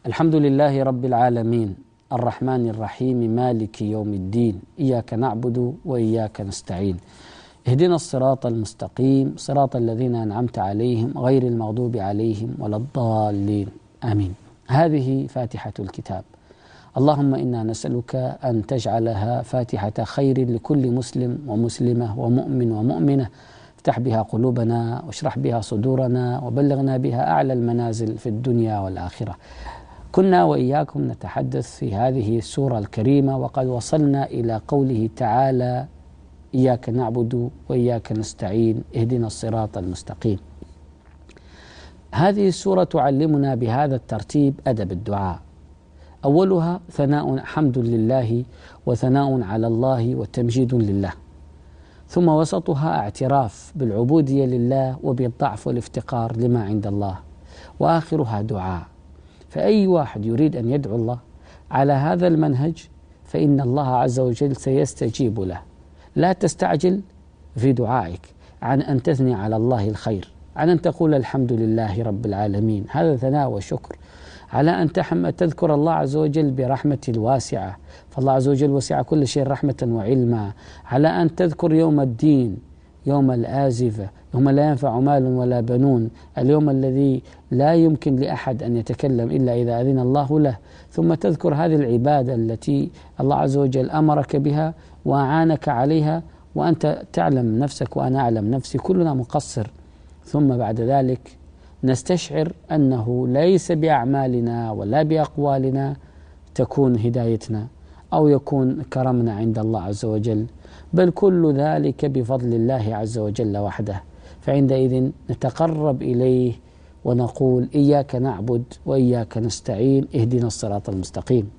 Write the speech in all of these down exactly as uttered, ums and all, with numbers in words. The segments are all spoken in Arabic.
الحمد لله رب العالمين الرحمن الرحيم مالك يوم الدين إياك نعبد وإياك نستعين اهدنا الصراط المستقيم صراط الذين أنعمت عليهم غير المغضوب عليهم ولا الضالين آمين. هذه فاتحة الكتاب. اللهم إنا نسألك أن تجعلها فاتحة خير لكل مسلم ومسلمة ومؤمن ومؤمنة، افتح بها قلوبنا واشرح بها صدورنا وبلغنا بها أعلى المنازل في الدنيا والآخرة. كنا وإياكم نتحدث في هذه السورة الكريمة وقد وصلنا إلى قوله تعالى إياك نعبد وإياك نستعين اهدنا الصراط المستقيم. هذه السورة تعلمنا بهذا الترتيب أدب الدعاء. أولها ثناء حمد لله وثناء على الله وتمجيد لله، ثم وسطها اعتراف بالعبودية لله وبالضعف والافتقار لما عند الله، وآخرها دعاء. فأي واحد يريد أن يدعو الله على هذا المنهج فإن الله عز وجل سيستجيب له. لا تستعجل في دعائك عن أن تثني على الله الخير، عن أن تقول الحمد لله رب العالمين، هذا ثناء وشكر، على أن تحمد تذكر الله عز وجل برحمة الواسعة، فالله عز وجل وسع كل شيء رحمة وعلما، على أن تذكر يوم الدين، يوم الآزفة، يوم لا ينفع مال ولا بنون، اليوم الذي لا يمكن لأحد أن يتكلم إلا إذا أذن الله له، ثم تذكر هذه العبادة التي الله عز وجل أمرك بها وأعانك عليها وأنت تعلم نفسك وأنا أعلم نفسي، كلنا مقصر. ثم بعد ذلك نستشعر أنه ليس بأعمالنا ولا بأقوالنا تكون هدايتنا أو يكون كرمنا عند الله عز وجل، بل كل ذلك بفضل الله عز وجل وحده. فعندئذ نتقرب إليه ونقول إياك نعبد وإياك نستعين اهدنا الصراط المستقيم.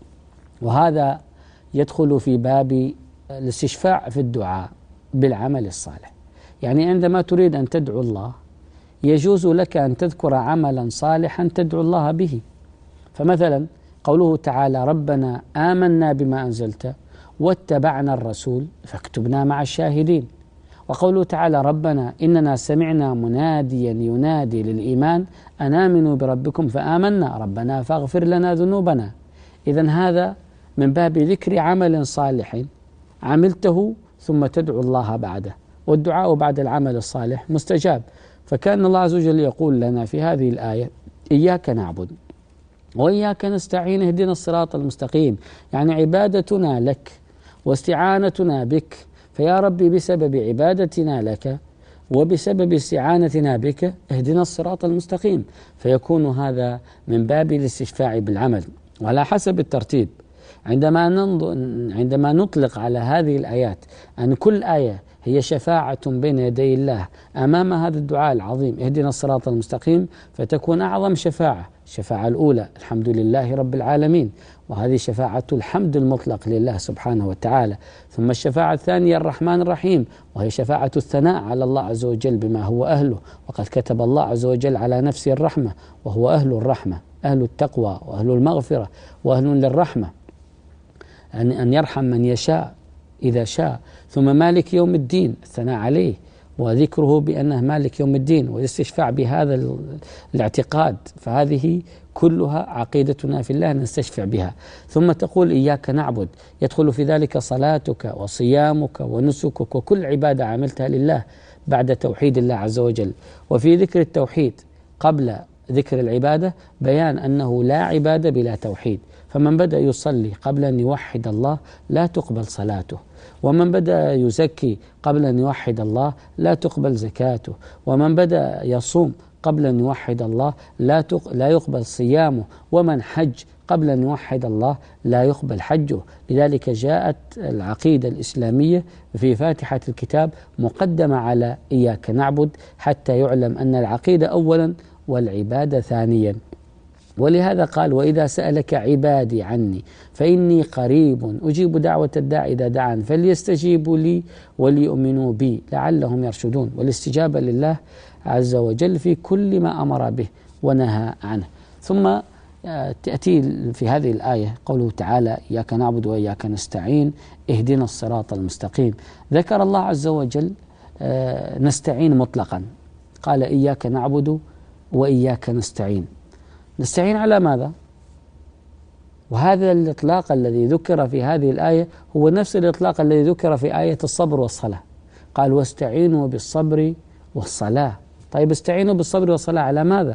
وهذا يدخل في باب الاستشفاع في الدعاء بالعمل الصالح. يعني عندما تريد أن تدعو الله يجوز لك أن تذكر عملا صالحا تدعو الله به. فمثلا قوله تعالى ربنا آمنا بما أنزلت واتبعنا الرسول فاكتبنا مع الشاهدين، وقوله تعالى ربنا إننا سمعنا مناديا ينادي للإيمان أن آمنوا بربكم فآمنا ربنا فاغفر لنا ذنوبنا. إذن هذا من باب ذكر عمل صالح عملته ثم تدعو الله بعده، والدعاء بعد العمل الصالح مستجاب. فكان الله عز وجل يقول لنا في هذه الآية إياك نعبد وإياك نستعين اهدنا الصراط المستقيم، يعني عبادتنا لك واستعانتنا بك، فيا ربي بسبب عبادتنا لك وبسبب استعانتنا بك اهدنا الصراط المستقيم. فيكون هذا من باب الاستشفاع بالعمل. وعلى حسب الترتيب عندما عندما نطلق على هذه الآيات أن كل آية هي شفاعة بين يدي الله أمام هذا الدعاء العظيم اهدنا الصراط المستقيم، فتكون أعظم شفاعة الشفاعة الأولى الحمد لله رب العالمين، وهذه شفاعة الحمد المطلق لله سبحانه وتعالى. ثم الشفاعة الثانية الرحمن الرحيم، وهي شفاعة الثناء على الله عز وجل بما هو أهله، وقد كتب الله عز وجل على نفسه الرحمة وهو أهل الرحمة، أهل التقوى وأهل المغفرة وأهل للرحمة، أن أن يرحم من يشاء إذا شاء. ثم مالك يوم الدين الثناء عليه وذكره بأنه مالك يوم الدين والاستشفاع بهذا الاعتقاد، فهذه كلها عقيدتنا في الله نستشفع بها. ثم تقول إياك نعبد، يدخل في ذلك صلاتك وصيامك ونسكك وكل عبادة عملتها لله بعد توحيد الله عز وجل. وفي ذكر التوحيد قبل ذكر العبادة بيان أنه لا عبادة بلا توحيد، فمن بدأ يصلي قبل أن يوحد الله لا تقبل صلاته، ومن بدأ يزكي قبل أن يوحد الله لا تقبل زكاته، ومن بدأ يصوم قبل أن يوحد الله لا لا يقبل صيامه، ومن حج قبل أن يوحد الله لا يقبل حجه. لذلك جاءت العقيدة الإسلامية في فاتحة الكتاب مقدمة على إياك نعبد حتى يعلم أن العقيدة أولا والعبادة ثانيا. ولهذا قال وإذا سألك عبادي عني فإني قريب أجيب دعوة الداع إذا دعان فليستجيبوا لي وليؤمنوا بي لعلهم يرشدون. والاستجابة لله عز وجل في كل ما أمر به ونهى عنه. ثم تأتي في هذه الآية قوله تعالى إياك نعبد وإياك نستعين اهدنا الصراط المستقيم. ذكر الله عز وجل نستعين مطلقا، قال إياك نعبد وإياك نستعين. نستعين على ماذا؟ وهذا الإطلاق الذي ذكر في هذه الآية هو نفس الإطلاق الذي ذكر في آية الصبر والصلاة. قال واستعينوا بالصبر والصلاة. طيب استعينوا بالصبر والصلاة على ماذا؟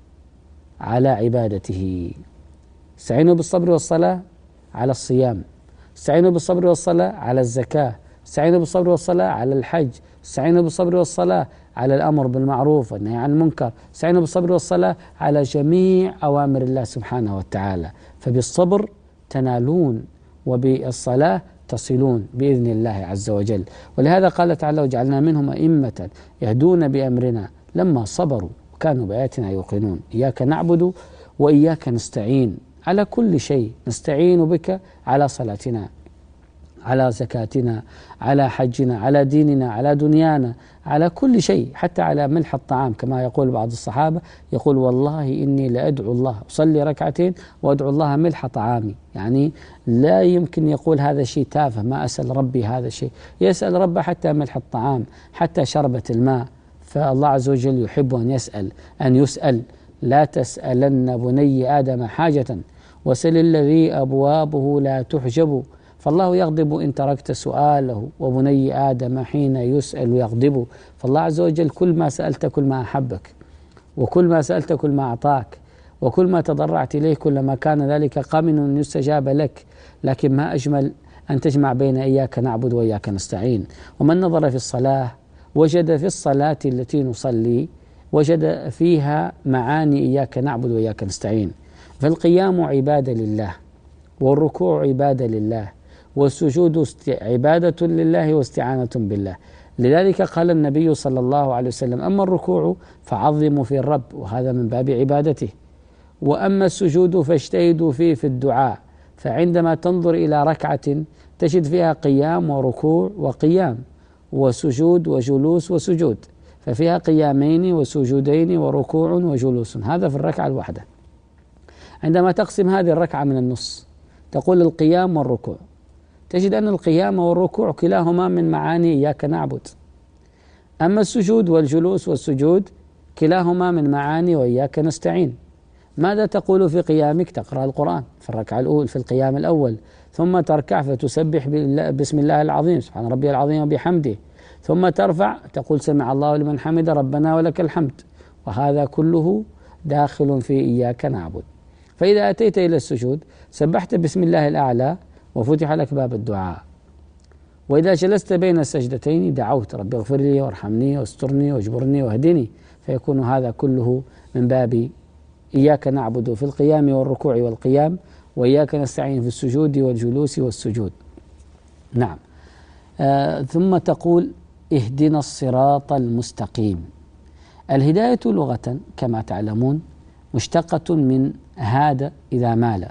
على عبادته. استعينوا بالصبر والصلاة على الصيام، استعينوا بالصبر والصلاة على الزكاة، استعينوا بالصبر والصلاة على الحج، استعينوا بالصبر والصلاة على الأمر بالمعروف والنهي عن المنكر، استعينوا بالصبر والصلاة على جميع أوامر الله سبحانه وتعالى. فبالصبر تنالون وبالصلاة تصلون بإذن الله عز وجل. ولهذا قال تعالى وجعلنا منهم أئمة يهدون بأمرنا لما صبروا كانوا بآياتنا يوقنون. إياك نعبد وإياك نستعين على كل شيء، نستعين بك على صلاتنا، على زكاتنا، على حجنا، على ديننا، على دنيانا، على كل شيء، حتى على ملح الطعام كما يقول بعض الصحابة، يقول والله إني لأدعو الله، أصلي ركعتين وأدعو الله ملح طعامي. يعني لا يمكن يقول هذا شيء تافه، ما أسأل ربي هذا الشيء، يسأل ربه حتى ملح الطعام، حتى شربة الماء. فالله عز وجل يحب أن يسأل أن يسأل. لا تسألن بني آدم حاجة وسل الذي أبوابه لا تحجب، فالله يغضب إن تركت سؤاله وبني آدم حين يسأل يغضب. فالله عز وجل كل ما سألت كل ما أحبك، وكل ما سألت كل ما أعطاك، وكل ما تضرعت إليه كل ما كان ذلك قامن أن يستجاب لك. لكن ما أجمل أن تجمع بين إياك نعبد وإياك نستعين. ومن نظر في الصلاة وجد في الصلاة التي نصلي وجد فيها معاني إياك نعبد وإياك نستعين. فالقيام عبادة لله، والركوع عبادة لله، والسجود عبادة لله واستعانة بالله. لذلك قال النبي صلى الله عليه وسلم أما الركوع فعظموا في الرب، وهذا من باب عبادته، وأما السجود فاجتهدوا فيه في الدعاء. فعندما تنظر إلى ركعة تجد فيها قيام وركوع وقيام، وسجود وجلوس وسجود، ففيها قيامين وسجودين وركوع وجلوس، هذا في الركعة الواحدة. عندما تقسم هذه الركعة من النص تقول القيام والركوع، تجد أن القيام والركوع كلاهما من معاني إياك نعبد. أما السجود والجلوس والسجود كلاهما من معاني وإياك نستعين. ماذا تقول في قيامك؟ تقرأ القرآن في الركعة الأولى في القيام الأول، ثم تركع فتسبح بسم الله العظيم سبحان ربي العظيم وبحمده، ثم ترفع تقول سمع الله لمن حمد ربنا ولك الحمد. وهذا كله داخل في إياك نعبد. فإذا أتيت إلى السجود سبحت بسم الله الأعلى وفتح لك باب الدعاء. وإذا جلست بين السجدتين دعوت ربي اغفر لي وارحمني واسترني واجبرني واهدني، فيكون هذا كله من باب إياك نعبد في القيام والركوع والقيام، وإياك نستعين في السجود والجلوس والسجود. نعم. آه ثم تقول اهدنا الصراط المستقيم. الهداية لغة كما تعلمون مشتقة من هاد إذا مال،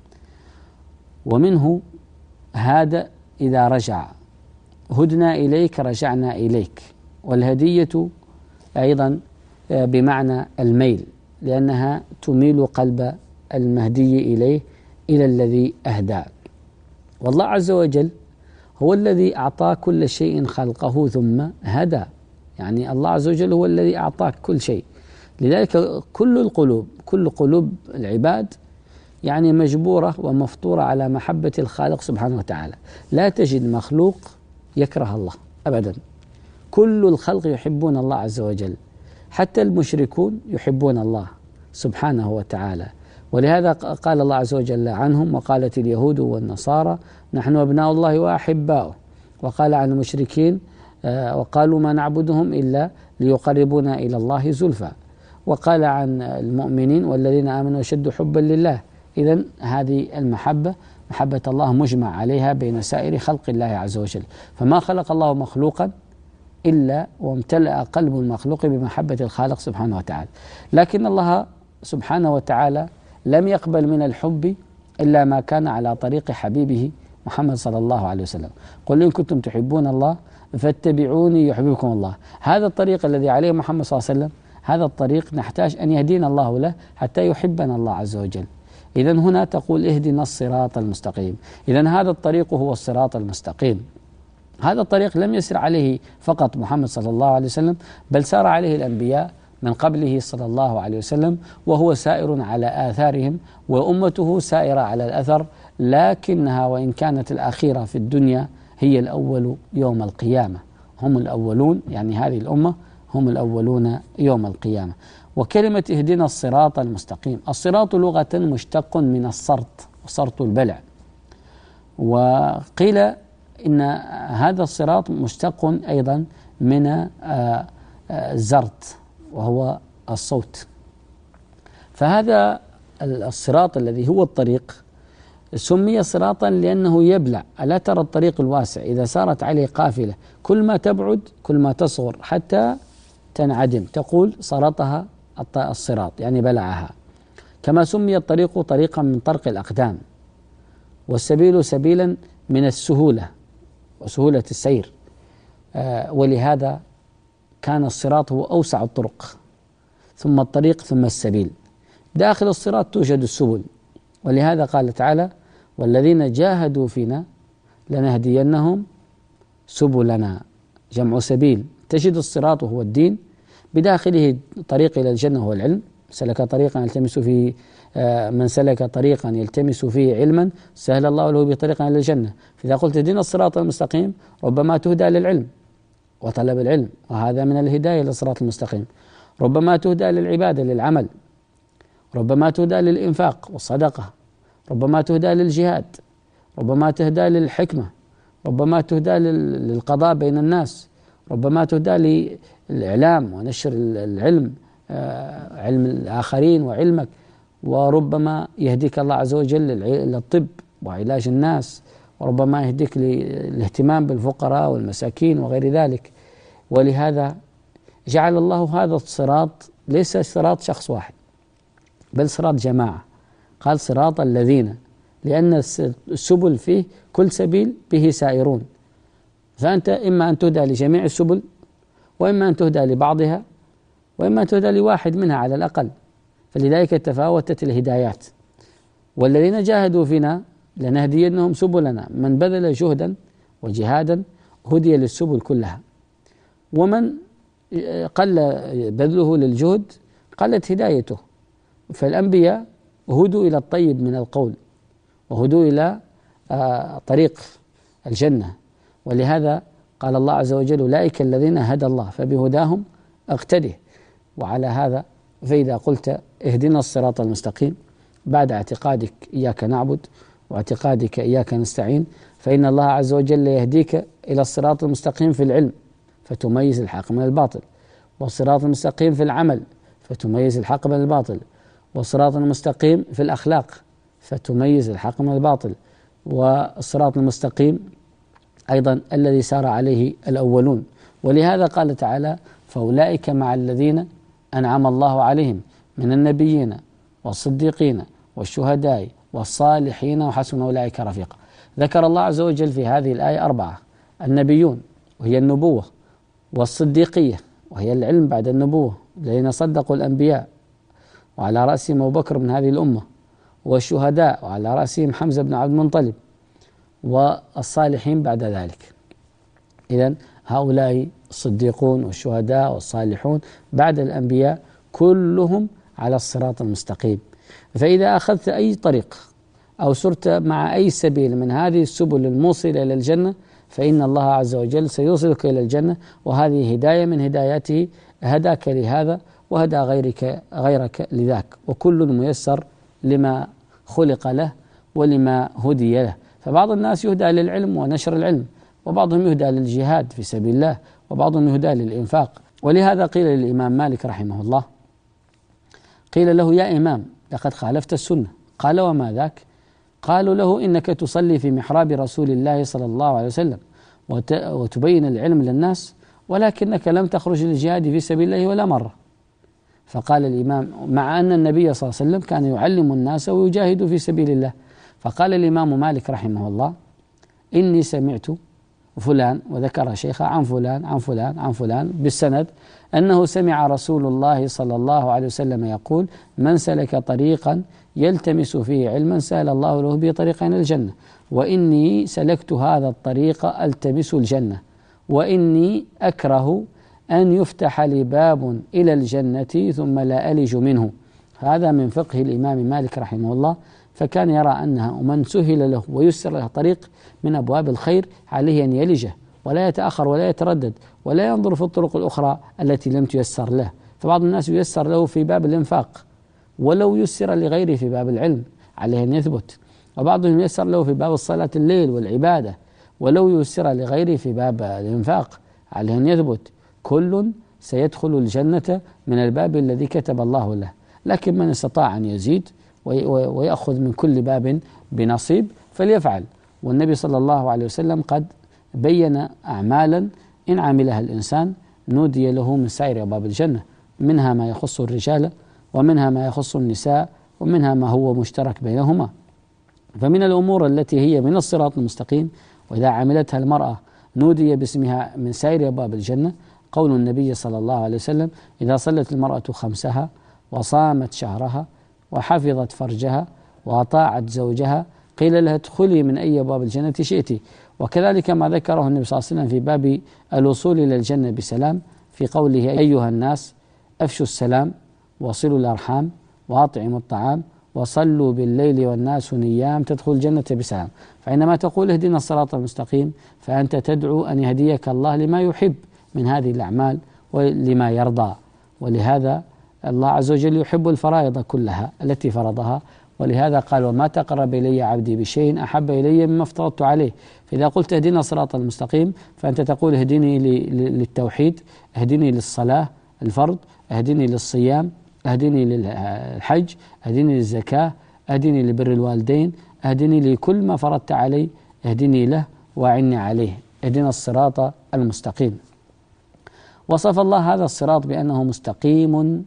ومنه هاد إذا رجع، هدنا إليك رجعنا إليك. والهدية أيضا بمعنى الميل، لأنها تميل قلب المهدي إليه إلى الذي أهدى. والله عز وجل هو الذي أعطى كل شيء خلقه ثم هدى، يعني الله عز وجل هو الذي أعطاك كل شيء. لذلك كل القلوب كل قلوب العباد يعني مجبورة ومفطورة على محبة الخالق سبحانه وتعالى. لا تجد مخلوق يكره الله أبدا، كل الخلق يحبون الله عز وجل، حتى المشركون يحبون الله سبحانه وتعالى. ولهذا قال الله عز وجل عنهم وقالت اليهود والنصارى نحن أبناء الله وأحباؤه. وقال عن المشركين وقالوا ما نعبدهم إلا ليقربونا إلى الله زلفى. وقال عن المؤمنين والذين آمنوا أشد حبا لله. إذن هذه المحبة محبة الله مجمع عليها بين سائر خلق الله عز وجل. فما خلق الله مخلوقا إلا وامتلأ قلب المخلوق بمحبة الخالق سبحانه وتعالى. لكن الله سبحانه وتعالى لم يقبل من الحب إلا ما كان على طريق حبيبه محمد صلى الله عليه وسلم. قل إن كنتم تحبون الله فاتبعوني يحببكم الله. هذا الطريق الذي عليه محمد صلى الله عليه وسلم، هذا الطريق نحتاج أن يهدينا الله له حتى يحبنا الله عز وجل. إذن هنا تقول اهدنا الصراط المستقيم. إذن هذا الطريق هو الصراط المستقيم. هذا الطريق لم يسر عليه فقط محمد صلى الله عليه وسلم، بل سار عليه الأنبياء من قبله صلى الله عليه وسلم، وهو سائر على آثارهم، وأمته سائرة على الأثر، لكنها وإن كانت الأخيرة في الدنيا هي الأول يوم القيامة. هم الأولون، يعني هذه الأمة هم الأولون يوم القيامة. وكلمة اهدنا الصراط المستقيم، الصراط لغة مشتق من الصرط، وصرط البلع، وقيل إن هذا الصراط مشتق أيضا من الزرط وهو الصوت. فهذا الصراط الذي هو الطريق سمي صراطا لأنه يبلع. ألا ترى الطريق الواسع إذا سارت عليه قافلة كل ما تبعد كل ما تصغر حتى تنعدم، تقول صرطها الصراط، يعني بلعها. كما سمي الطريق طريقا من طرق الأقدام، والسبيل سبيلا من السهولة وسهولة السير، آه ولهذا كان الصراط هو أوسع الطرق، ثم الطريق ثم السبيل. داخل الصراط توجد السبل، ولهذا قال تعالى والذين جاهدوا فينا لنهدينهم سبلنا، جمع سبيل. تجد الصراط وهو الدين، بداخله طريق إلى الجنة هو العلم، سلك طريقا يلتمس فيه من سلك طريقا يلتمس فيه علما سهل الله له بطريقا إلى الجنة. فإذا قلت اهدنا الصراط المستقيم ربما تهدى للعلم وطلب العلم، وهذا من الهداية للصراط المستقيم. ربما تهدى للعبادة للعمل، ربما تهدى للإنفاق والصدقة، ربما تهدى للجهاد، ربما تهدى للحكمة، ربما تهدى للقضاء بين الناس، ربما تهدى للإعلام ونشر العلم، علم الآخرين وعلمك، وربما يهديك الله عز وجل للطب وعلاج الناس، وربما يهديك للاهتمام بالفقراء والمساكين وغير ذلك. ولهذا جعل الله هذا الصراط ليس صراط شخص واحد بل صراط جماعة، قال صراط الذين، لأن السبل فيه كل سبيل به سائرون، فأنت إما أن تهدى لجميع السبل، وإما أن تهدى لبعضها، وإما أن تهدى لواحد منها على الأقل. فلذلك تفاوتت الهدايات. والذين جاهدوا فينا لنهدينهم سبلنا، من بذل جهدا وجهادا هدي للسبل كلها، ومن قل بذله للجهد قلت هدايته. فالأنبياء هدوا إلى الطيب من القول، وهدوا إلى طريق الجنة، ولهذا قال الله عز وجل أولئك الذين هدى الله فبهداهم اقتده. وعلى هذا فإذا قلت اهدنا الصراط المستقيم بعد اعتقادك إياك نعبد واعتقادك إياك نستعين، فإن الله عز وجل يهديك إلى الصراط المستقيم في العلم فتميز الحق من الباطل، والصراط المستقيم في العمل فتميز الحق من الباطل، والصراط المستقيم في الأخلاق فتميز الحق من الباطل، والصراط المستقيم أيضا الذي سار عليه الأولون. ولهذا قال تعالى فأولئك مع الذين أنعم الله عليهم من النبيين والصديقين والشهداء والصالحين وحسن أولئك رفيقا. ذكر الله عز وجل في هذه الآية أربعة: النبيون وهي النبوة، والصديقية وهي العلم بعد النبوة الذين صدقوا الأنبياء وعلى رأسهم أبو بكر من هذه الأمة، والشهداء وعلى رأسهم حمزة بن عبد المطلب، والصالحين بعد ذلك. إذن هؤلاء الصديقون والشهداء والصالحون بعد الأنبياء كلهم على الصراط المستقيم. فإذا أخذت أي طريق أو سرت مع أي سبيل من هذه السبل الموصلة إلى الجنة فإن الله عز وجل سيوصلك إلى الجنة، وهذه هداية من هداياته، هداك لهذا وهدى غيرك غيرك لذاك، وكل ميسر لما خلق له ولما هدي له. فبعض الناس يهدى للعلم ونشر العلم، وبعضهم يهدى للجهاد في سبيل الله، وبعضهم يهدى للإنفاق. ولهذا قيل للإمام مالك رحمه الله، قيل له يا إمام لقد خالفت السنة. قال وما ذاك؟ قالوا له إنك تصلي في محراب رسول الله صلى الله عليه وسلم وتبين العلم للناس، ولكنك لم تخرج للجهاد في سبيل الله ولا مرة. فقال الإمام مع أن النبي صلى الله عليه وسلم كان يعلم الناس ويجاهد في سبيل الله. فقال الإمام مالك رحمه الله إني سمعت فلان، وذكر شيخه عن فلان عن فلان عن فلان بالسند، أنه سمع رسول الله صلى الله عليه وسلم يقول من سلك طريقا يلتمس فيه علما سهل الله له به طريقا إلى الجنة، وإني سلكت هذا الطريق ألتمس الجنة، وإني أكره أن يفتح لي باب إلى الجنة ثم لا ألج منه. هذا من فقه الإمام مالك رحمه الله، فكان يرى أنها من سهل له ويسر له طريق من أبواب الخير عليه أن يلجه ولا يتأخر ولا يتردد ولا ينظر في الطرق الأخرى التي لم تيسر له. فبعض الناس ييسر له في باب الإنفاق ولو يسر لغيره في باب العلم عليه أن يثبت، وبعضهم ييسر له في باب الصلاة الليل والعبادة ولو يسر لغيره في باب الإنفاق عليه أن يثبت. كل سيدخل الجنة من الباب الذي كتب الله له، لكن من استطاع أن يزيد ويأخذ من كل باب بنصيب فليفعل. والنبي صلى الله عليه وسلم قد بين أعمالا إن عملها الإنسان نودي له من سائر أبواب الجنة، منها ما يخص الرجال ومنها ما يخص النساء ومنها ما هو مشترك بينهما. فمن الأمور التي هي من الصراط المستقيم وإذا عملتها المرأة نودي باسمها من سائر أبواب الجنة قول النبي صلى الله عليه وسلم: إذا صلت المرأة خمسها وصامت شهرها وحفظت فرجها وأطاعت زوجها قيل لها ادخلي من أي أبواب الجنة شئت. وكذلك ما ذكره النبي صلى الله عليه وسلم في باب الوصول إلى الجنة بسلام في قوله: أيها الناس أفشوا السلام وصلوا الأرحام وأطعموا الطعام وصلوا بالليل والناس نيام تدخل الجنة بسلام. فعندما تقول اهدنا الصراط المستقيم فأنت تدعو أن يهديك الله لما يحب من هذه الأعمال ولما يرضى. ولهذا الله عز وجل يحب الفرائض كلها التي فرضها، ولهذا قال: وما تقرب إلي عبدي بشيء أحب إلي مما افترضت عليه. فإذا قلت اهدنا الصراط المستقيم فأنت تقول اهدني للتوحيد، اهدني للصلاة الفرض، اهدني للصيام، اهدني للحج، اهدني للزكاة، اهدني لبر الوالدين، اهدني لكل ما فرضت علي اهدني له وأعني عليه، اهدنا الصراط المستقيم. وصف الله هذا الصراط بأنه مستقيم،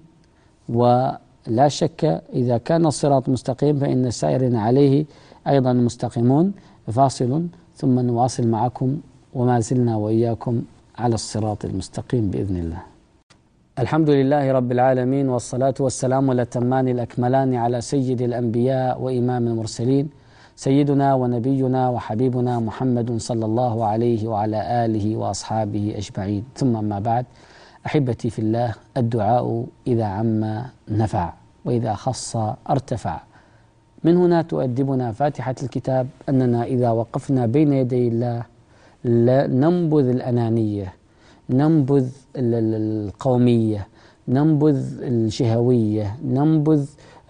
ولا شك إذا كان الصراط مستقيم فإن السائرين عليه أيضا مستقيمون. فاصل ثم نواصل معكم وما زلنا وإياكم على الصراط المستقيم بإذن الله. الحمد لله رب العالمين، والصلاة والسلام الأتمان الأكملان على سيد الأنبياء وإمام المرسلين سيدنا ونبينا وحبيبنا محمد صلى الله عليه وعلى آله وأصحابه أجمعين. ثم ما بعد، أحبتي في الله، الدعاء إذا عم نفع وإذا خص ارتفع. من هنا تؤدبنا فاتحة الكتاب أننا إذا وقفنا بين يدي الله لا ننبذ الأنانية، ننبذ القومية، ننبذ الشهوية، ننبذ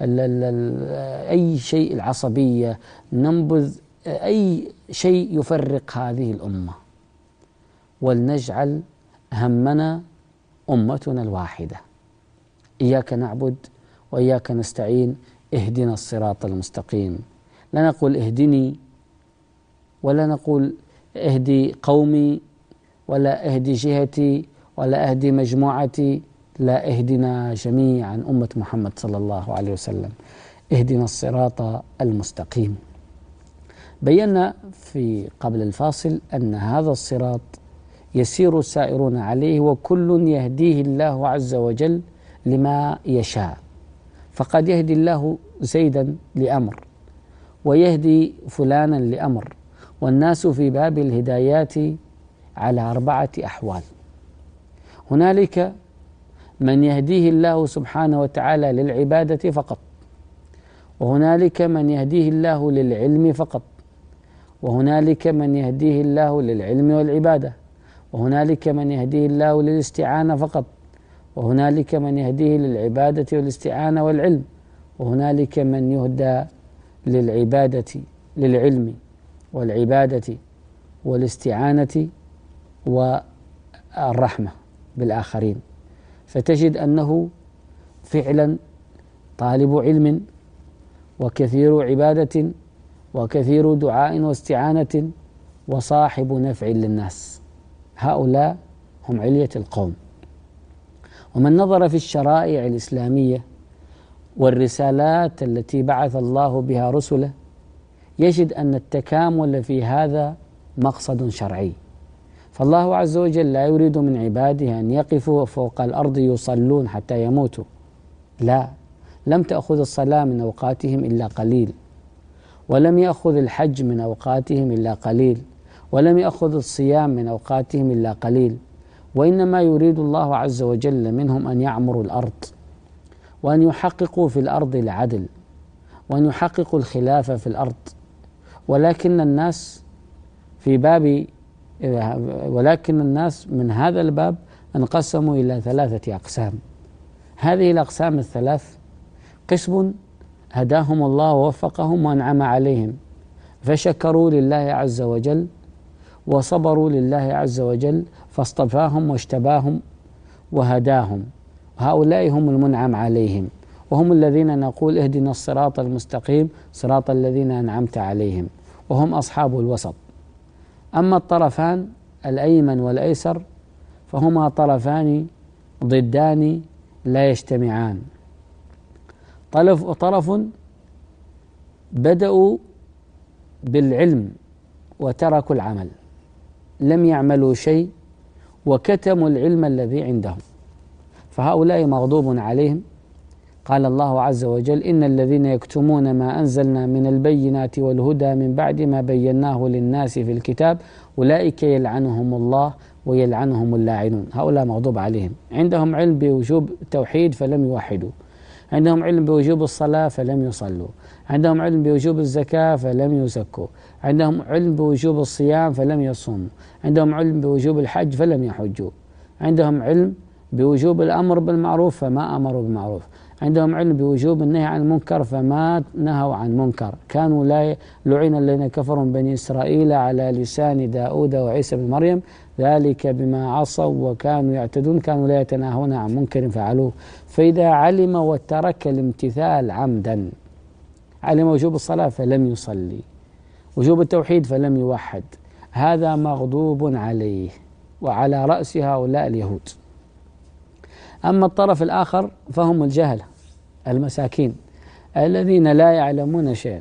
أي شيء العصبية، ننبذ أي شيء يفرق هذه الأمة، ولنجعل همنا أمتنا الواحدة. إياك نعبد وإياك نستعين، اهدنا الصراط المستقيم. لا نقول اهدني ولا نقول اهدي قومي ولا اهدي جهتي ولا اهدي مجموعتي، لا، اهدنا جميعا أمة محمد صلى الله عليه وسلم، اهدنا الصراط المستقيم. بينا في قبل الفاصل أن هذا الصراط يسير السائرون عليه وكل يهديه الله عز وجل لما يشاء. فقد يهدي الله زيدا لأمر ويهدي فلانا لأمر، والناس في باب الهدايات على أربعة أحوال. هنالك من يهديه الله سبحانه وتعالى للعبادة فقط، وهنالك من يهديه الله للعلم فقط، وهنالك من يهديه الله للعلم والعبادة، وهنالك من يهديه الله للاستعانة فقط، وهنالك من يهديه للعبادة والاستعانة والعلم، وهنالك من يهدى للعبادة للعلم والعبادة والاستعانة والرحمة بالآخرين. فتجد أنه فعلا طالب علم وكثير عبادة وكثير دعاء واستعانة وصاحب نفع للناس. هؤلاء هم علية القوم. ومن نظر في الشرائع الإسلامية والرسالات التي بعث الله بها رسله يجد أن التكامل في هذا مقصد شرعي. فالله عز وجل لا يريد من عباده أن يقفوا فوق الأرض يصلون حتى يموتوا، لا، لم تأخذ الصلاة من أوقاتهم إلا قليل، ولم يأخذ الحج من أوقاتهم إلا قليل، ولم يأخذ الصيام من أوقاتهم إلا قليل، وإنما يريد الله عز وجل منهم أن يعمروا الأرض، وأن يحققوا في الأرض العدل، وأن يحققوا الخلافة في الأرض. ولكن الناس في باب ولكن الناس من هذا الباب انقسموا إلى ثلاثة أقسام. هذه الأقسام الثلاث: قسم هداهم الله ووفقهم وأنعم عليهم فشكروا لله عز وجل وصبروا لله عز وجل فاصطفاهم واجتباهم وهداهم، هؤلاء هم المنعم عليهم، وهم الذين نقول اهدنا الصراط المستقيم صراط الذين أنعمت عليهم، وهم أصحاب الوسط. أما الطرفان الأيمن والأيسر فهما طرفان ضدان لا يجتمعان. طرف, طرف بدأوا بالعلم وتركوا العمل، لم يعملوا شيء وكتموا العلم الذي عندهم، فهؤلاء مغضوب عليهم. قال الله عز وجل: إن الذين يكتمون ما أنزلنا من البينات والهدى من بعد ما بيناه للناس في الكتاب أولئك يلعنهم الله ويلعنهم اللاعنون. هؤلاء مغضوب عليهم، عندهم علم بوجوب التوحيد فلم يوحدوا، عندهم علم بوجوب الصلاة فلم يصلوا، عندهم علم بوجوب الزكاة فلم يزكوا، عندهم علم بوجوب الصيام فلم يصوموا، عندهم علم بوجوب الحج فلم يحجوا، عندهم علم بوجوب الأمر بالمعروف فما أمروا بالمعروف، عندهم علم بوجوب النهي عن المنكر فما نهوا عن منكر. كانوا لا لعن الذين كفروا من بني إسرائيل على لسان داود وعيسى بن مريم ذلك بما عصوا وكانوا يعتدون كانوا لا يتناهون عن منكر فعلوه. فإذا علم وترك الامتثال عمدا، علم وجوب الصلاة فلم يصلي، وجوب التوحيد فلم يوحد، هذا مغضوب عليه، وعلى رأس هؤلاء اليهود. أما الطرف الآخر فهم الجهلة المساكين الذين لا يعلمون شيئا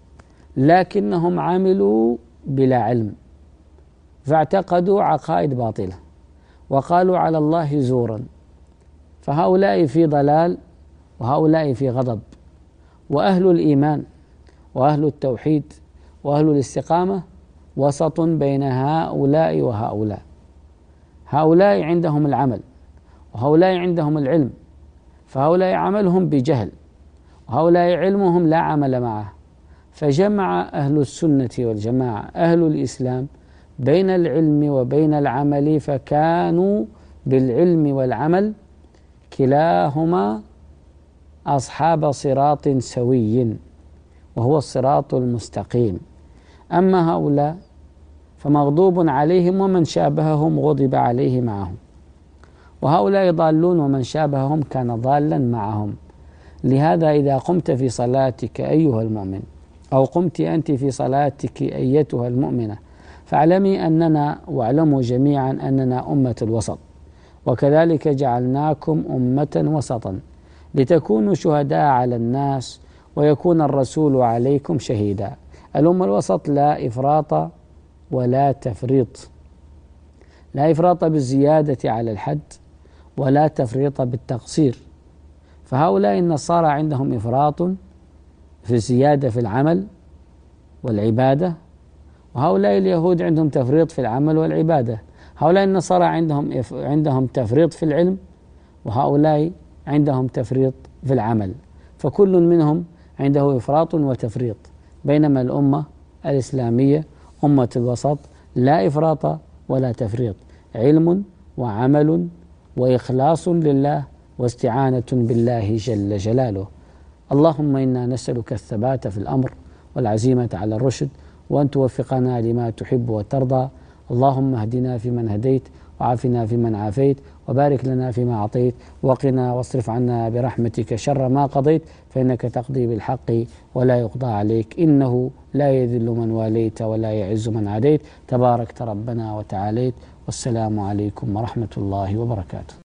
لكنهم عملوا بلا علم، فاعتقدوا عقائد باطلة وقالوا على الله زورا، فهؤلاء في ضلال وهؤلاء في غضب. وأهل الإيمان وأهل التوحيد وأهل الاستقامة وسط بين هؤلاء وهؤلاء. هؤلاء عندهم العمل وهؤلاء عندهم العلم، فهؤلاء عملهم بجهل وهؤلاء علمهم لا عمل معه، فجمع أهل السنة والجماعة أهل الإسلام بين العلم وبين العمل، فكانوا بالعلم والعمل كلاهما أصحاب صراط سوي وهو الصراط المستقيم. أما هؤلاء فمغضوب عليهم ومن شابههم غضب عليه معهم، وهؤلاء ضالون ومن شابههم كان ضالا معهم. لهذا إذا قمت في صلاتك أيها المؤمن أو قمت أنت في صلاتك أيتها المؤمنة فاعلمي أننا واعلموا جميعا أننا أمة الوسط، وكذلك جعلناكم أمة وسطا لتكونوا شهداء على الناس ويكون الرسول عليكم شهيدا. الأمة الوسط لا إفراط ولا تفريط، لا إفراط بالزيادة على الحد ولا تفريط بالتقصير. فهؤلاء النصارى عندهم إفراط في الزيادة في العمل والعبادة، وهؤلاء اليهود عندهم تفريط في العمل والعبادة. هؤلاء النصارى عندهم عندهم تفريط في العلم، وهؤلاء عندهم تفريط في العمل، فكل منهم عنده إفراط وتفريط، بينما الأمة الإسلامية أمة الوسط لا إفراط ولا تفريط، علم وعمل وإخلاص لله واستعانة بالله جل جلاله. اللهم إنا نسألك الثبات في الأمر والعزيمة على الرشد، وأن توفقنا لما تحب وترضى. اللهم اهدنا فيمن هديت وعافنا فيمن عافيت وبارك لنا فيما أعطيت وقنا واصرف عنا برحمتك شر ما قضيت، فإنك تقضي بالحق ولا يقضى عليك، إنه لا يذل من واليت ولا يعز من عاديت، تباركت ربنا وتعاليت. والسلام عليكم ورحمة الله وبركاته.